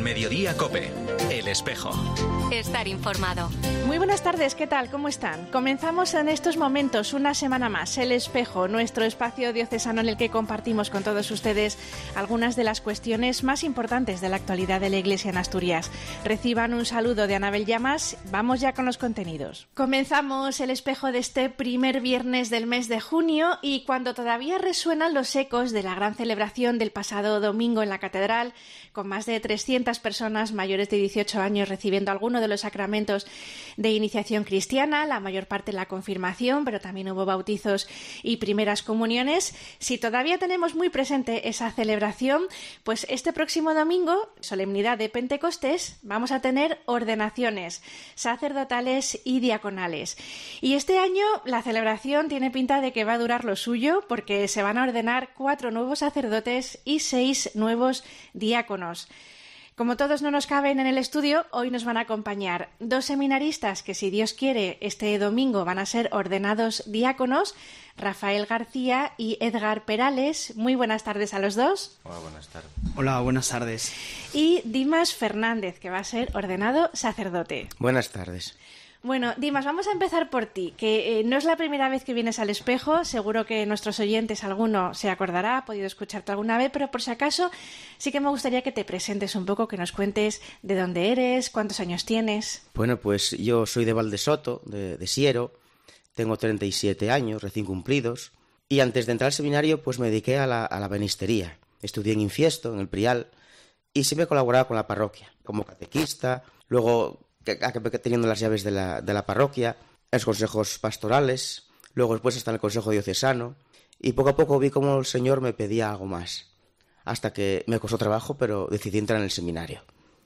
Mediodía COPE, El Espejo. Estar informado. Muy buenas tardes, ¿qué tal? ¿Cómo están? Comenzamos en estos momentos una semana más El Espejo, nuestro espacio diocesano en el que compartimos con todos ustedes algunas de las cuestiones más importantes de la actualidad de la Iglesia en Asturias. Reciban un saludo de Anabel Llamas. Vamos ya con los contenidos. Comenzamos El Espejo de este primer viernes del mes de junio y cuando todavía resuenan los ecos de la gran celebración del pasado domingo en la Catedral, con más de 300 personas mayores de 18 años recibiendo alguno de los sacramentos de iniciación cristiana, la mayor parte la confirmación, pero también hubo bautizos y primeras comuniones. Si todavía tenemos muy presente esa celebración, pues este próximo domingo, solemnidad de Pentecostés, vamos a tener ordenaciones sacerdotales y diaconales. Y este año la celebración tiene pinta de que va a durar lo suyo, porque se van a ordenar 4 nuevos sacerdotes y 6 nuevos diáconos. Como todos no nos caben en el estudio, hoy nos van a acompañar 2 seminaristas que, si Dios quiere, este domingo van a ser ordenados diáconos, Rafael García y Edgar Perales. Muy buenas tardes a los dos. Hola, buenas tardes. Hola, buenas tardes. Y Dimas Fernández, que va a ser ordenado sacerdote. Buenas tardes. Bueno, Dimas, vamos a empezar por ti, que no es la primera vez que vienes al Espejo, seguro que nuestros oyentes alguno se acordará, ha podido escucharte alguna vez, pero por si acaso sí que me gustaría que te presentes un poco, que nos cuentes de dónde eres, cuántos años tienes. Bueno, pues yo soy de Valdesoto, de Siero, tengo 37 años recién cumplidos, y antes de entrar al seminario pues me dediqué a la benistería. Estudié en Infiesto, en el Prial, y siempre he colaborado con la parroquia, como catequista, luego acabé teniendo las llaves de la parroquia, en los consejos pastorales, luego después hasta en el consejo diocesano, y poco a poco vi cómo el Señor me pedía algo más, hasta que me costó trabajo, pero decidí entrar en el seminario.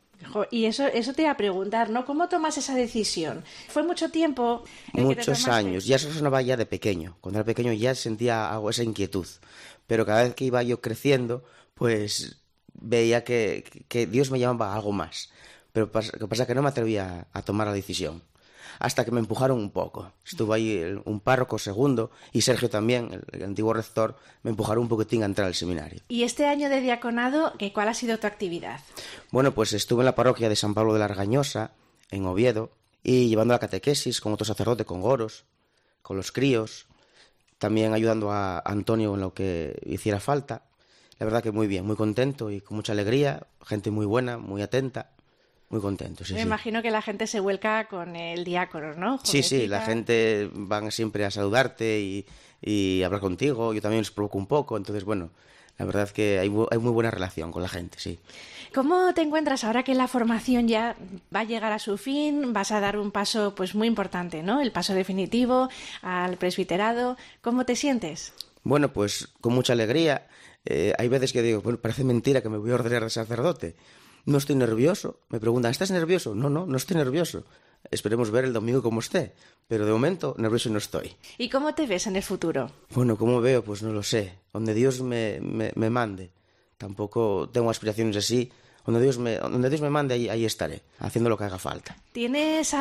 Y eso te iba a preguntar, ¿no? ¿Cómo tomas esa decisión? ¿Fue mucho tiempo? Muchos años, ya eso sonaba ya de pequeño. Cuando era pequeño ya sentía algo, esa inquietud, pero cada vez que iba yo creciendo, pues veía que Dios me llamaba a algo más. Pero lo que pasa es que no me atrevía a tomar la decisión, hasta que me empujaron un poco. Estuvo ahí un párroco segundo y Sergio también, el antiguo rector, me empujaron un poquitín a entrar al seminario. ¿Y este año de diaconado, cuál ha sido tu actividad? Bueno, pues estuve en la parroquia de San Pablo de la Argañosa, en Oviedo, y llevando la catequesis con otro sacerdote, con goros, con los críos, también ayudando a Antonio en lo que hiciera falta. La verdad que muy bien, muy contento y con mucha alegría, gente muy buena, muy atenta. Muy contento, sí. Me imagino que la gente se vuelca con el diácono, ¿no? Jovencita. Sí, la gente van siempre a saludarte y hablar contigo. Yo también les provoco un poco, entonces, bueno, la verdad es que hay muy buena relación con la gente, sí. ¿Cómo te encuentras ahora que la formación ya va a llegar a su fin? Vas a dar un paso pues muy importante, ¿no? El paso definitivo al presbiterado. ¿Cómo te sientes? Bueno, pues con mucha alegría. Hay veces que digo, bueno, parece mentira que me voy a ordenar de sacerdote. No estoy nervioso. Me preguntan, ¿estás nervioso? No estoy nervioso. Esperemos ver el domingo cómo esté. Pero de momento, nervioso no estoy. ¿Y cómo te ves en el futuro? Bueno, ¿cómo veo? Pues no lo sé. Donde Dios me mande. Tampoco tengo aspiraciones así. Donde Dios me mande, ahí estaré, haciendo lo que haga falta. ¿Tienes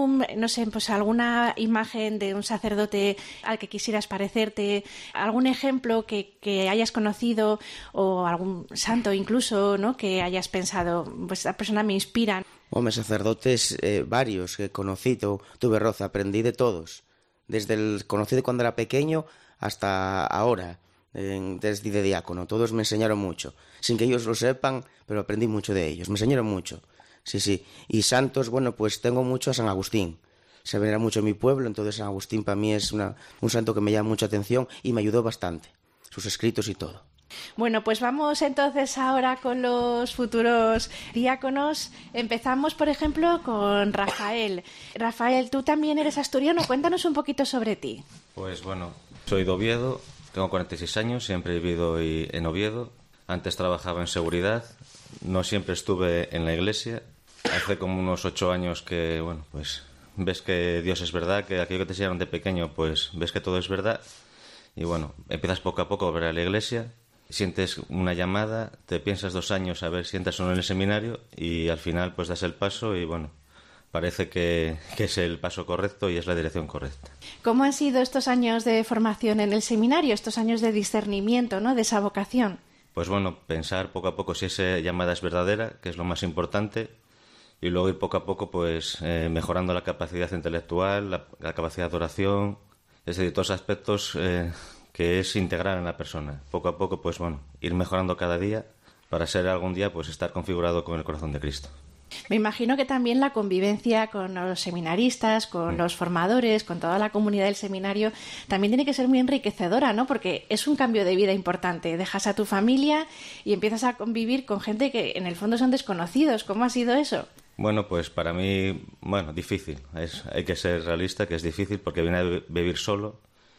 alguna imagen de un sacerdote al que quisieras parecerte? ¿Algún ejemplo que hayas conocido o algún santo incluso, ¿no? Que hayas pensado, pues esta persona me inspira? Hombre, sacerdotes varios que conocí, tuve roza, aprendí de todos. Desde el conocido cuando era pequeño hasta ahora. Desde de diácono, todos me enseñaron mucho, sin que ellos lo sepan, pero aprendí mucho de ellos, me enseñaron mucho, sí, y santos, bueno, pues tengo mucho a San Agustín, se venera mucho en mi pueblo, entonces San Agustín para mí es un santo que me llama mucha atención y me ayudó bastante, sus escritos y todo. Bueno, pues vamos entonces ahora con los futuros diáconos. Empezamos, por ejemplo, con Rafael. Rafael, tú también eres asturiano, cuéntanos un poquito sobre ti. Pues bueno, soy de Oviedo. Tengo 46 años, siempre he vivido en Oviedo. Antes trabajaba en seguridad, no siempre estuve en la iglesia. Hace como unos 8 años que, bueno, pues ves que Dios es verdad, que aquello que te enseñaron de pequeño, pues ves que todo es verdad. Y bueno, empiezas poco a poco a ver a la iglesia, sientes una llamada, te piensas 2 años a ver si entras o no en el seminario y al final pues das el paso y bueno, parece que es el paso correcto y es la dirección correcta. ¿Cómo han sido estos años de formación en el seminario, estos años de discernimiento, ¿no?, de esa vocación? pues bueno, pensar poco a poco si esa llamada es verdadera, que es lo más importante, y luego ir poco a poco pues mejorando la capacidad intelectual, la capacidad de oración, es decir, todos aspectos que es integrar en la persona. Poco a poco, pues bueno, ir mejorando cada día para ser algún día pues estar configurado con el corazón de Cristo. Me imagino que también la convivencia con los seminaristas, con los formadores, con toda la comunidad del seminario, también tiene que ser muy enriquecedora, ¿no? Porque es un cambio de vida importante. Dejas a tu familia y empiezas a convivir con gente que en el fondo son desconocidos. ¿Cómo ha sido eso? Bueno, pues para mí, difícil. Hay que ser realista, que es difícil porque vine a vivir solo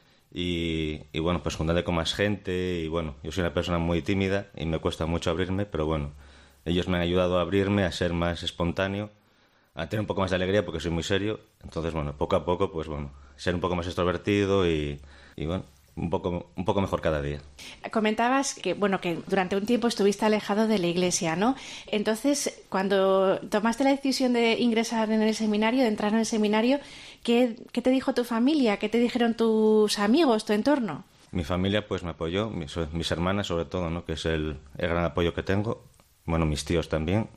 y bueno, pues juntarte con más gente y bueno, yo soy una persona muy tímida y me cuesta mucho abrirme, pero bueno, ellos me han ayudado a abrirme, a ser más espontáneo, a tener un poco más de alegría porque soy muy serio. Entonces, bueno, poco a poco, pues bueno, ser un poco más extrovertido y bueno, un poco mejor cada día. Comentabas que durante un tiempo estuviste alejado de la iglesia, ¿no? Entonces, cuando tomaste la decisión de ingresar en el seminario, de entrar en el seminario, ¿qué te dijo tu familia? ¿Qué te dijeron tus amigos, tu entorno? Mi familia pues me apoyó, mis hermanas sobre todo, ¿no? Que es el gran apoyo que tengo. Bueno, mis tíos también.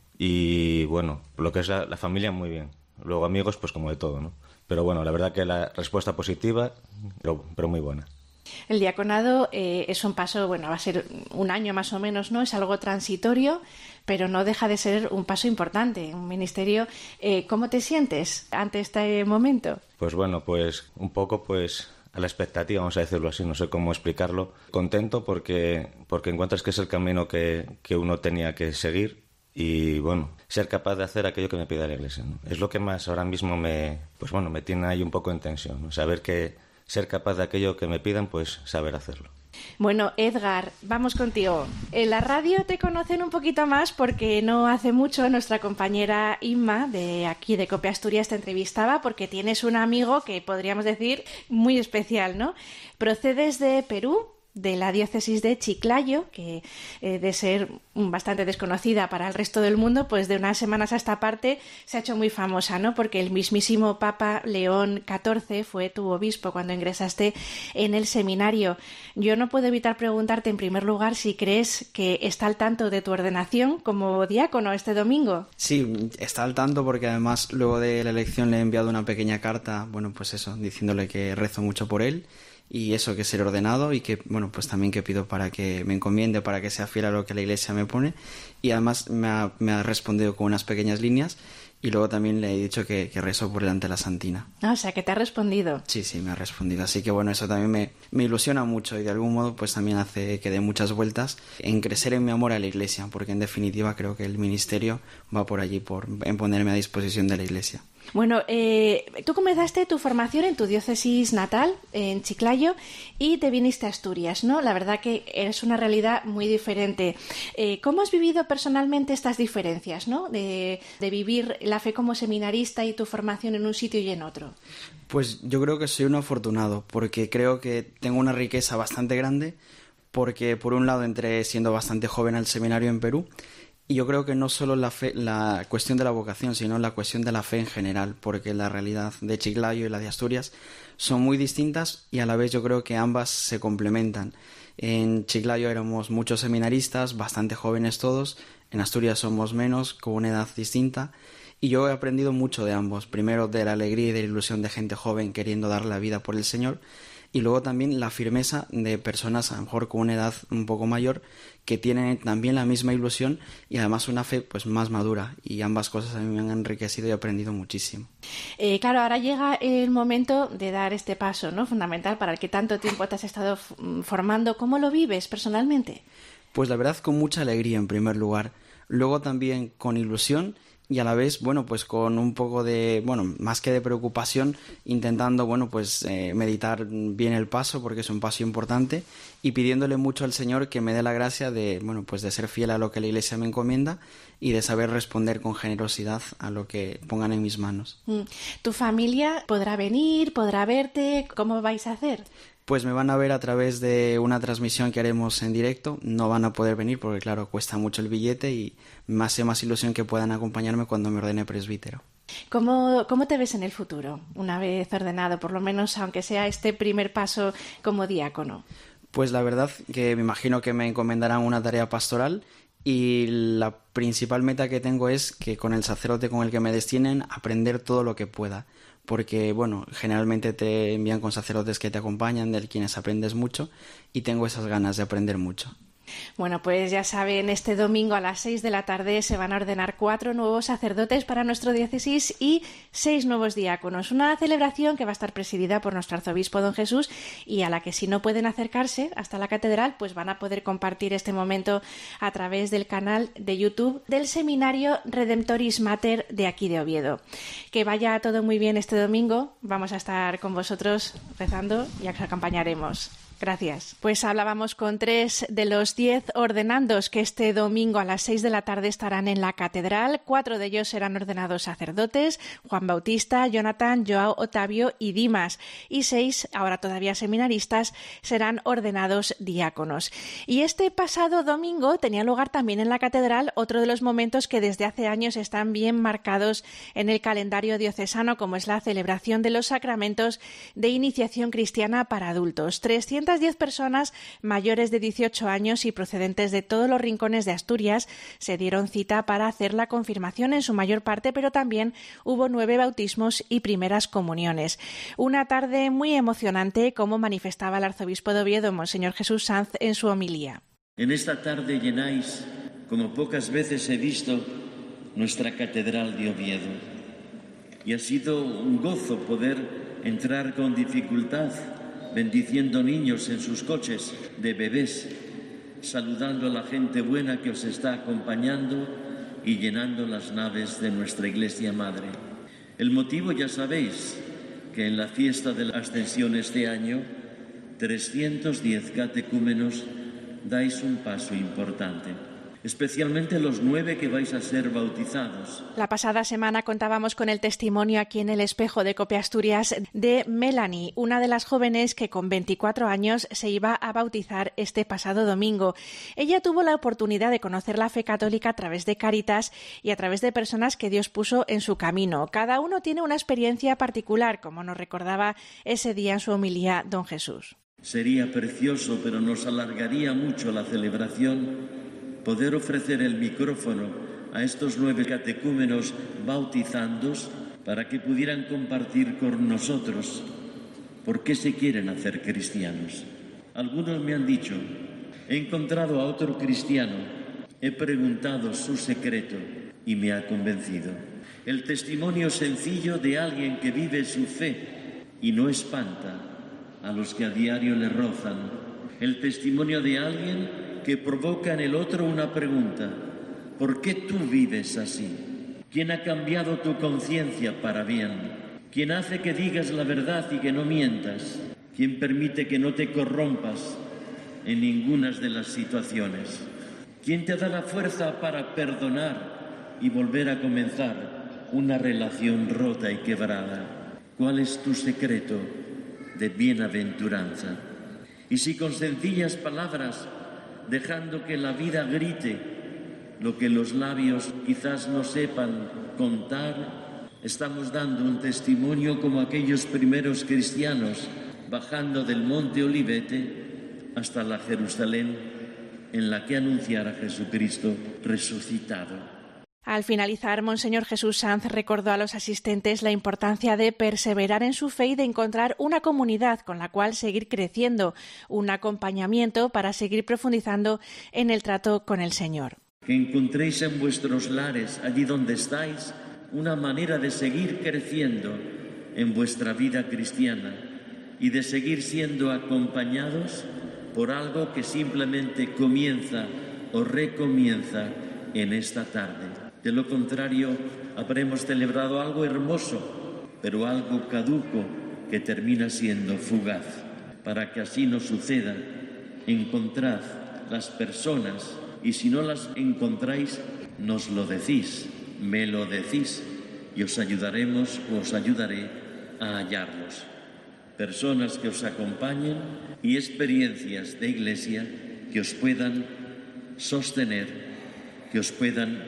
Y bueno, lo que es la familia, muy bien. Luego amigos, pues como de todo, ¿no? Pero bueno, la verdad que la respuesta positiva, pero muy buena. El diaconado es un paso, va a ser un año más o menos, ¿no? Es algo transitorio, pero no deja de ser un paso importante, un ministerio. ¿Cómo te sientes ante este momento? Pues bueno, pues un poco pues a la expectativa, vamos a decirlo así, no sé cómo explicarlo. Contento porque encuentras que es el camino que uno tenía que seguir y bueno, ser capaz de hacer aquello que me pide la Iglesia, ¿no? Es lo que más ahora mismo me tiene ahí un poco en tensión, ¿no? Saber que ser capaz de aquello que me pidan, pues saber hacerlo. Bueno, Edgar, vamos contigo. En la radio te conocen un poquito más porque no hace mucho nuestra compañera Inma de aquí de COPE Asturias te entrevistaba porque tienes un amigo que podríamos decir muy especial, ¿no? Procedes de Perú, de la diócesis de Chiclayo, que de ser bastante desconocida para el resto del mundo, pues de unas semanas a esta parte se ha hecho muy famosa, ¿no? Porque el mismísimo Papa León XIV fue tu obispo cuando ingresaste en el seminario. Yo no puedo evitar preguntarte en primer lugar si crees que está al tanto de tu ordenación como diácono este domingo. Sí, está al tanto porque además luego de la elección le he enviado una pequeña carta, diciéndole que rezo mucho por él y eso, que ser ordenado y que, pues también que pido para que me encomiende, para que sea fiel a lo que la Iglesia me pone. Y además me ha respondido con unas pequeñas líneas y luego también le he dicho que rezo por él ante la Santina. O sea, que te ha respondido. Sí, me ha respondido. Así que eso también me ilusiona mucho y de algún modo pues también hace que dé muchas vueltas en crecer en mi amor a la Iglesia, porque en definitiva creo que el ministerio va por allí, en ponerme a disposición de la Iglesia. Bueno, tú comenzaste tu formación en tu diócesis natal, en Chiclayo, y te viniste a Asturias, ¿no? La verdad que es una realidad muy diferente. ¿Cómo has vivido personalmente estas diferencias, ¿no? De vivir la fe como seminarista y tu formación en un sitio y en otro. Pues yo creo que soy un afortunado, porque creo que tengo una riqueza bastante grande, porque por un lado entré siendo bastante joven al seminario en Perú. Y yo creo que no solo la cuestión de la vocación, sino la cuestión de la fe en general, porque la realidad de Chiclayo y la de Asturias son muy distintas y a la vez yo creo que ambas se complementan. En Chiclayo éramos muchos seminaristas, bastante jóvenes todos, en Asturias somos menos, con una edad distinta, y yo he aprendido mucho de ambos. Primero de la alegría y de la ilusión de gente joven queriendo dar la vida por el Señor, y luego también la firmeza de personas a lo mejor con una edad un poco mayor que tienen también la misma ilusión y además una fe pues más madura, y ambas cosas a mí me han enriquecido y he aprendido muchísimo. Claro, ahora llega el momento de dar este paso, ¿no? Fundamental para el que tanto tiempo te has estado formando. ¿Cómo lo vives personalmente? Pues la verdad con mucha alegría en primer lugar, luego también con ilusión y a la vez, pues con un poco de, más que de preocupación, intentando, meditar bien el paso, porque es un paso importante, y pidiéndole mucho al Señor que me dé la gracia de, de ser fiel a lo que la Iglesia me encomienda y de saber responder con generosidad a lo que pongan en mis manos. ¿Tu familia podrá venir, podrá verte? ¿Cómo vais a hacer? Pues me van a ver a través de una transmisión que haremos en directo. No van a poder venir porque, claro, cuesta mucho el billete y me hace más ilusión que puedan acompañarme cuando me ordene presbítero. ¿Cómo te ves en el futuro, una vez ordenado, por lo menos aunque sea este primer paso como diácono? Pues la verdad que me imagino que me encomendarán una tarea pastoral y la principal meta que tengo es que con el sacerdote con el que me destinen aprender todo lo que pueda. Porque, bueno, generalmente te envían con sacerdotes que te acompañan, de quienes aprendes mucho, y tengo esas ganas de aprender mucho. Bueno, pues ya saben, este domingo a las 6 de la tarde se van a ordenar 4 nuevos sacerdotes para nuestra diócesis y 6 nuevos diáconos. Una celebración que va a estar presidida por nuestro arzobispo don Jesús y a la que si no pueden acercarse hasta la catedral, pues van a poder compartir este momento a través del canal de YouTube del Seminario Redemptoris Mater de aquí de Oviedo. Que vaya todo muy bien este domingo. Vamos a estar con vosotros rezando y os acompañaremos. Gracias. Pues hablábamos con 3 de los 10 ordenandos que este domingo a las 6 de la tarde estarán en la catedral. 4 de ellos serán ordenados sacerdotes: Juan Bautista, Jonathan, Joao, Otavio y Dimas. Y 6, ahora todavía seminaristas, serán ordenados diáconos. Y este pasado domingo tenía lugar también en la catedral otro de los momentos que desde hace años están bien marcados en el calendario diocesano, como es la celebración de los sacramentos de iniciación cristiana para adultos. 310 personas mayores de 18 años y procedentes de todos los rincones de Asturias se dieron cita para hacer la confirmación en su mayor parte, pero también hubo 9 bautismos y primeras comuniones. Una tarde muy emocionante, como manifestaba el arzobispo de Oviedo, Monseñor Jesús Sanz, en su homilía. En esta tarde llenáis, como pocas veces he visto, nuestra catedral de Oviedo. Y ha sido un gozo poder entrar con dificultad, bendiciendo niños en sus coches de bebés, saludando a la gente buena que os está acompañando y llenando las naves de nuestra Iglesia Madre. El motivo ya sabéis, que en la fiesta de la Ascensión este año, 310 catecúmenos dais un paso importante. Especialmente los 9 que vais a ser bautizados. La pasada semana contábamos con el testimonio aquí en el Espejo de COPE Asturias de Melanie, una de las jóvenes que con 24 años se iba a bautizar este pasado domingo. Ella tuvo la oportunidad de conocer la fe católica a través de Cáritas y a través de personas que Dios puso en su camino. Cada uno tiene una experiencia particular, como nos recordaba ese día en su homilía don Jesús. Sería precioso, pero nos alargaría mucho la celebración, poder ofrecer el micrófono a estos 9 catecúmenos bautizandos para que pudieran compartir con nosotros por qué se quieren hacer cristianos. Algunos me han dicho, he encontrado a otro cristiano, he preguntado su secreto y me ha convencido. El testimonio sencillo de alguien que vive su fe y no espanta a los que a diario le rozan. El testimonio de alguien que provoca en el otro una pregunta: ¿por qué tú vives así? ¿Quién ha cambiado tu conciencia para bien? ¿Quién hace que digas la verdad y que no mientas? ¿Quién permite que no te corrompas en ninguna de las situaciones? ¿Quién te da la fuerza para perdonar y volver a comenzar una relación rota y quebrada? ¿Cuál es tu secreto de bienaventuranza? Y si con sencillas palabras, dejando que la vida grite lo que los labios quizás no sepan contar, estamos dando un testimonio como aquellos primeros cristianos bajando del monte Olivete hasta la Jerusalén en la que anunciar a Jesucristo resucitado. Al finalizar, Monseñor Jesús Sanz recordó a los asistentes la importancia de perseverar en su fe y de encontrar una comunidad con la cual seguir creciendo, un acompañamiento para seguir profundizando en el trato con el Señor. Que encontréis en vuestros lares, allí donde estáis, una manera de seguir creciendo en vuestra vida cristiana y de seguir siendo acompañados por algo que simplemente comienza o recomienza en esta tarde. De lo contrario, habremos celebrado algo hermoso, pero algo caduco que termina siendo fugaz. Para que así no suceda, encontrad las personas y si no las encontráis, nos lo decís, me lo decís y os ayudaremos o os ayudaré a hallarlos. Personas que os acompañen y experiencias de iglesia que os puedan sostener, que os puedan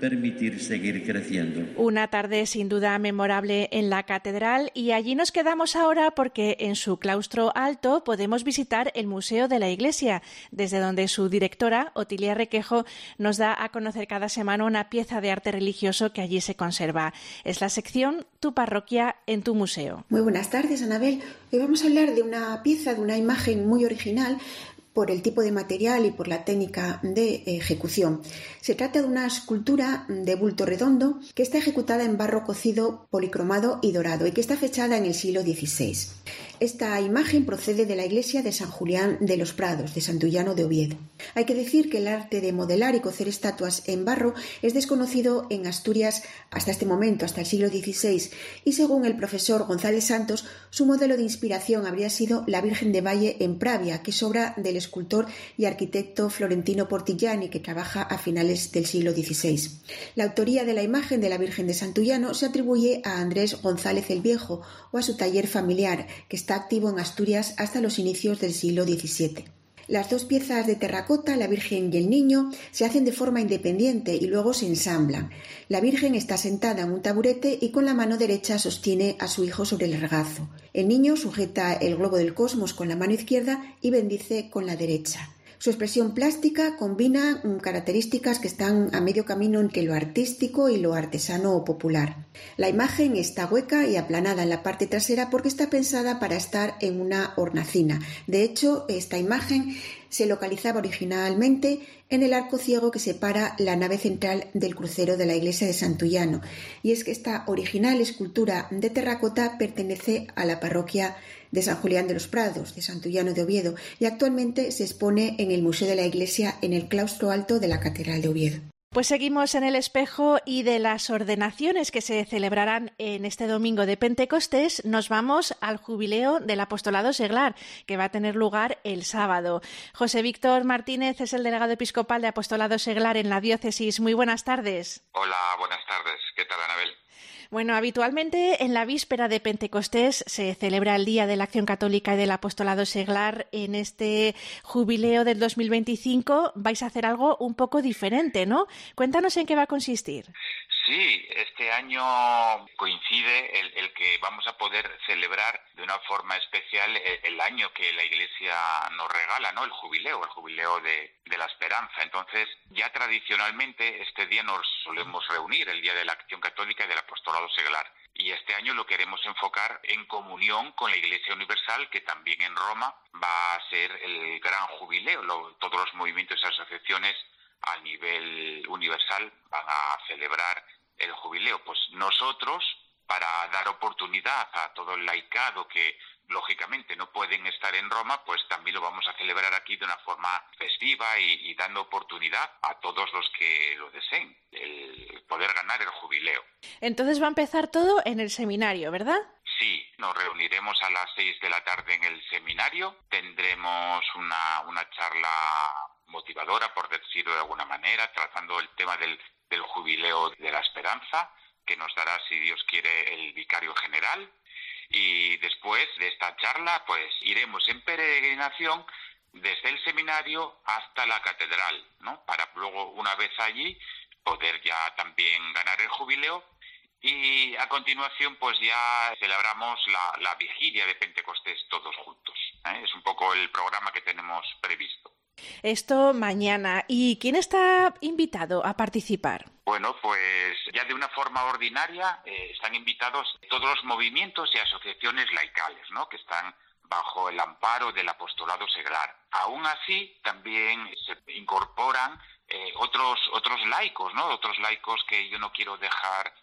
permitir seguir creciendo. Una tarde sin duda memorable en la catedral, y allí nos quedamos ahora porque en su claustro alto podemos visitar el Museo de la Iglesia, desde donde su directora, Otilia Requejo, nos da a conocer cada semana una pieza de arte religioso que allí se conserva. Es la sección Tu parroquia en tu museo. Muy buenas tardes, Anabel. Hoy vamos a hablar de una pieza, de una imagen muy original por el tipo de material y por la técnica de ejecución. Se trata de una escultura de bulto redondo que está ejecutada en barro cocido, policromado y dorado y que está fechada en el siglo XVI. Esta imagen procede de la iglesia de San Julián de los Prados, de Santullano de Oviedo. Hay que decir que el arte de modelar y cocer estatuas en barro es desconocido en Asturias hasta este momento, hasta el siglo XVI, y según el profesor González Santos, su modelo de inspiración habría sido la Virgen de Valle en Pravia, que es obra del escultor y arquitecto Florentino Portillani, que trabaja a finales del siglo XVI. La autoría de la imagen de la Virgen de Santullano se atribuye a Andrés González el Viejo o a su taller familiar, que está activo en Asturias hasta los inicios del siglo XVII. Las dos piezas de terracota, la Virgen y el Niño, se hacen de forma independiente y luego se ensamblan. La Virgen está sentada en un taburete y con la mano derecha sostiene a su hijo sobre el regazo. El Niño sujeta el globo del cosmos con la mano izquierda y bendice con la derecha. Su expresión plástica combina características que están a medio camino entre lo artístico y lo artesano o popular. La imagen está hueca y aplanada en la parte trasera porque está pensada para estar en una hornacina. De hecho, esta imagen se localizaba originalmente en el arco ciego que separa la nave central del crucero de la iglesia de Santullano. Y es que esta original escultura de terracota pertenece a la parroquia de San Julián de los Prados, de Santullano de Oviedo, y actualmente se expone en el Museo de la Iglesia en el claustro alto de la Catedral de Oviedo. Pues seguimos en el espejo, y de las ordenaciones que se celebrarán en este domingo de Pentecostés nos vamos al jubileo del apostolado seglar, que va a tener lugar el sábado. José Víctor Martínez es el delegado episcopal de apostolado seglar en la diócesis. Muy buenas tardes. Hola, buenas tardes. ¿Qué tal, Anabel? Bueno, habitualmente en la víspera de Pentecostés se celebra el Día de la Acción Católica y del Apostolado Seglar. En este jubileo del 2025 vais a hacer algo un poco diferente, ¿no? Cuéntanos en qué va a consistir. Sí, este año coincide el que vamos a poder celebrar de una forma especial el año que la Iglesia nos regala, ¿no? El jubileo de la esperanza. Entonces, ya tradicionalmente este día nos solemos reunir, el Día de la Acción Católica y del Apostolado Seglar. Y este año lo queremos enfocar en comunión con la Iglesia Universal, que también en Roma va a ser el gran jubileo. Todos los movimientos y asociaciones a nivel universal van a celebrar el jubileo. Pues nosotros, para dar oportunidad a todo el laicado que lógicamente no pueden estar en Roma, pues también lo vamos a celebrar aquí de una forma festiva y dando oportunidad a todos los que lo deseen, el poder ganar el jubileo. Entonces va a empezar todo en el seminario, ¿verdad? Sí, nos reuniremos a las 6 de la tarde en el seminario, tendremos una charla motivadora, por decirlo de alguna manera, tratando el tema del jubileo de la esperanza, que nos dará, si Dios quiere, el vicario general. Y después de esta charla, pues iremos en peregrinación desde el seminario hasta la catedral, ¿no? Para luego, una vez allí, poder ya también ganar el jubileo. Y a continuación, pues ya celebramos la vigilia de Pentecostés todos juntos, ¿eh? Es un poco el programa que tenemos previsto. Esto mañana. ¿Y quién está invitado a participar? Bueno, pues ya de una forma ordinaria están invitados todos los movimientos y asociaciones laicales, ¿no? Que están bajo el amparo del apostolado seglar. Aún así, también se incorporan otros laicos, ¿no? Otros laicos que yo no quiero dejar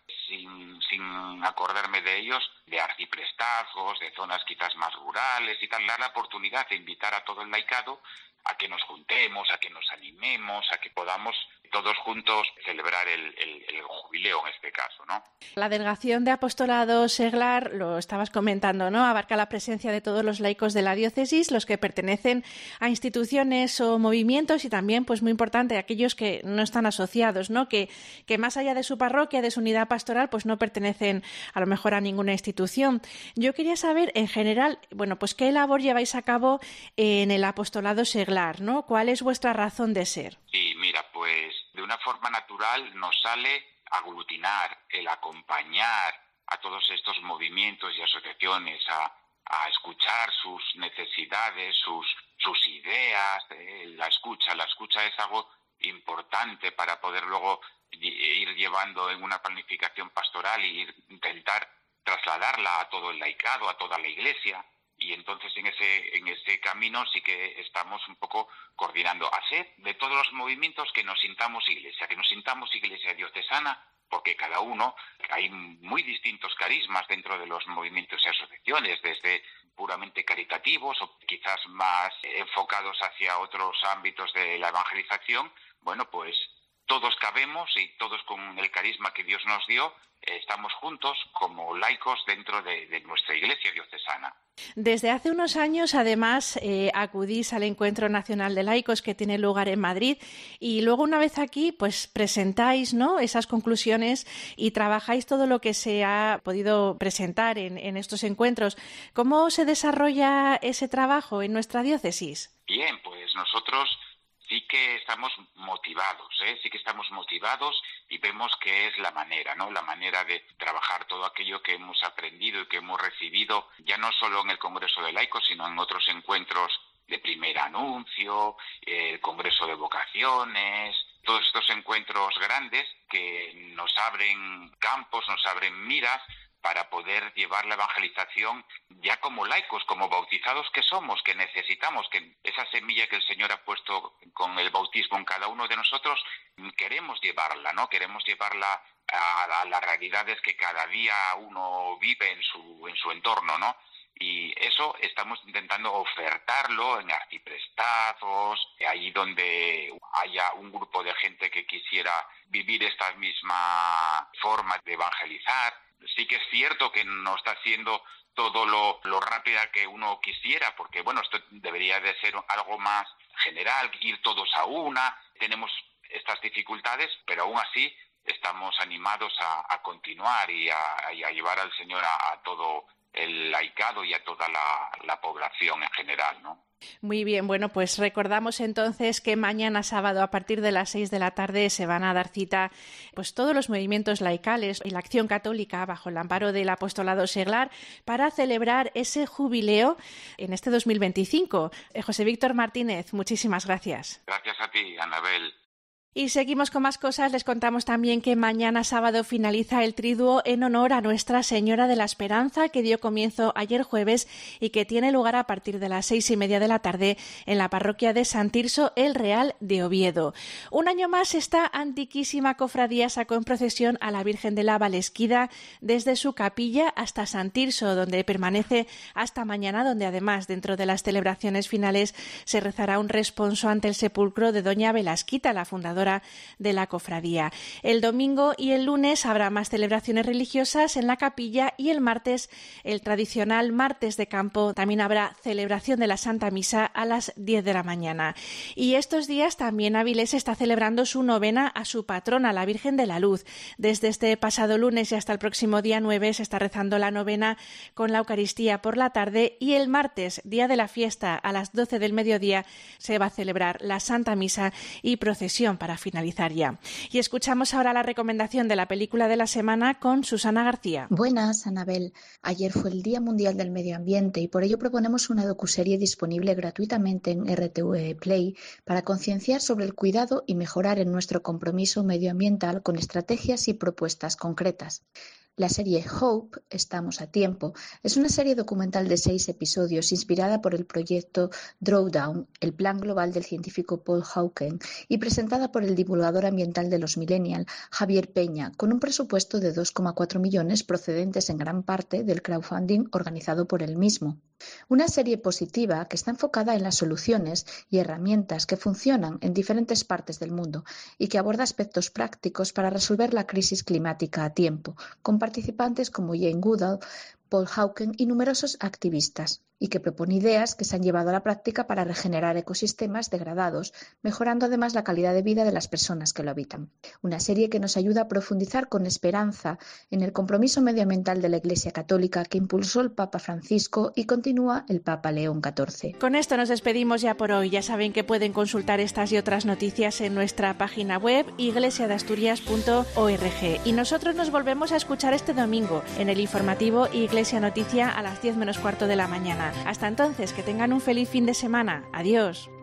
sin acordarme de ellos, de arciprestazgos, de zonas quizás más rurales y tal, dar la oportunidad de invitar a todo el laicado a que nos juntemos, a que nos animemos, a que podamos todos juntos celebrar el jubileo en este caso, ¿no? La delegación de apostolado seglar, lo estabas comentando, ¿no? Abarca la presencia de todos los laicos de la diócesis, los que pertenecen a instituciones o movimientos y también, pues muy importante, aquellos que no están asociados, ¿no? Que más allá de su parroquia, de su unidad pastoral, pues no pertenecen a lo mejor a ninguna institución. Yo quería saber, en general, bueno, pues qué labor lleváis a cabo en el apostolado seglar, ¿no? ¿Cuál es vuestra razón de ser? Sí, mira, pues de una forma natural nos sale aglutinar, el acompañar a todos estos movimientos y asociaciones, a escuchar sus necesidades, sus ideas. La escucha es algo importante para poder luego ir llevando en una planificación pastoral y intentar trasladarla a todo el laicado, a toda la Iglesia. Y entonces en ese camino sí que estamos un poco coordinando. Hacer de todos los movimientos que nos sintamos iglesia diocesana, porque cada uno, hay muy distintos carismas dentro de los movimientos y asociaciones, desde puramente caritativos o quizás más enfocados hacia otros ámbitos de la evangelización. Bueno, pues todos cabemos y todos con el carisma que Dios nos dio, estamos juntos como laicos dentro de nuestra Iglesia diocesana. Desde hace unos años, además, acudís al Encuentro Nacional de Laicos que tiene lugar en Madrid y luego una vez aquí, pues presentáis, ¿no?, esas conclusiones y trabajáis todo lo que se ha podido presentar en estos encuentros. ¿Cómo se desarrolla ese trabajo en nuestra diócesis? Bien, pues nosotros sí que estamos motivados, y vemos que es la manera, ¿no? La manera de trabajar todo aquello que hemos aprendido y que hemos recibido, ya no solo en el Congreso de Laicos, sino en otros encuentros de primer anuncio, el Congreso de Vocaciones, todos estos encuentros grandes que nos abren campos, nos abren miras, para poder llevar la evangelización ya como laicos, como bautizados que somos, que necesitamos, que esa semilla que el Señor ha puesto con el bautismo en cada uno de nosotros, queremos llevarla, ¿no? Queremos llevarla a las realidades que cada día uno vive en su entorno, ¿no? Y eso estamos intentando ofertarlo en arciprestazos, ahí donde haya un grupo de gente que quisiera vivir esta misma forma de evangelizar. Sí que es cierto que no está haciendo todo lo rápida que uno quisiera, porque bueno, esto debería de ser algo más general, ir todos a una. Tenemos estas dificultades, pero aún así estamos animados a continuar y a llevar al Señor a todo el laicado y a toda la población en general, ¿no? Muy bien, bueno, pues recordamos entonces que mañana sábado a partir de las 6 de la tarde se van a dar cita pues todos los movimientos laicales y la Acción Católica bajo el amparo del Apostolado Seglar para celebrar ese jubileo en este 2025. José Víctor Martínez, muchísimas gracias. Gracias a ti, Anabel. Y seguimos con más cosas. Les contamos también que mañana sábado finaliza el triduo en honor a Nuestra Señora de la Esperanza, que dio comienzo ayer jueves y que tiene lugar a partir de las 6:30 de la tarde en la parroquia de San Tirso el Real de Oviedo. Un año más esta antiquísima cofradía sacó en procesión a la Virgen de la Valesquida desde su capilla hasta San Tirso, donde permanece hasta mañana, donde además dentro de las celebraciones finales se rezará un responso ante el sepulcro de Doña Velasquita, la fundadora de la cofradía. El domingo y el lunes habrá más celebraciones religiosas en la capilla y el martes, el tradicional martes de campo, también habrá celebración de la Santa Misa a las 10 de la mañana. Y estos días también Avilés está celebrando su novena a su patrona, la Virgen de la Luz. Desde este pasado lunes y hasta el próximo día 9 se está rezando la novena con la Eucaristía por la tarde y el martes, día de la fiesta, a las 12 del mediodía se va a celebrar la Santa Misa y procesión para finalizar ya. Y escuchamos ahora la recomendación de la película de la semana con Susana García. Buenas, Anabel. Ayer fue el Día Mundial del Medio Ambiente y por ello proponemos una docuserie disponible gratuitamente en RTV Play para concienciar sobre el cuidado y mejorar en nuestro compromiso medioambiental con estrategias y propuestas concretas. La serie Hope, Estamos a Tiempo, es una serie documental de 6 episodios inspirada por el proyecto Drawdown, el plan global del científico Paul Hawken, y presentada por el divulgador ambiental de los Millennials, Javier Peña, con un presupuesto de 2,4 millones procedentes en gran parte del crowdfunding organizado por él mismo. Una serie positiva que está enfocada en las soluciones y herramientas que funcionan en diferentes partes del mundo y que aborda aspectos prácticos para resolver la crisis climática a tiempo, con participantes como Jane Goodall, Paul Hawken y numerosos activistas. y que propone ideas que se han llevado a la práctica para regenerar ecosistemas degradados, mejorando además la calidad de vida de las personas que lo habitan. Una serie que nos ayuda a profundizar con esperanza en el compromiso medioambiental de la Iglesia Católica que impulsó el Papa Francisco y continúa el Papa León XIV. Con esto nos despedimos ya por hoy. Ya saben que pueden consultar estas y otras noticias en nuestra página web iglesiadasturias.org. Y nosotros nos volvemos a escuchar este domingo en el informativo Iglesia Noticia a las 10 menos cuarto de la mañana. Hasta entonces, que tengan un feliz fin de semana. Adiós.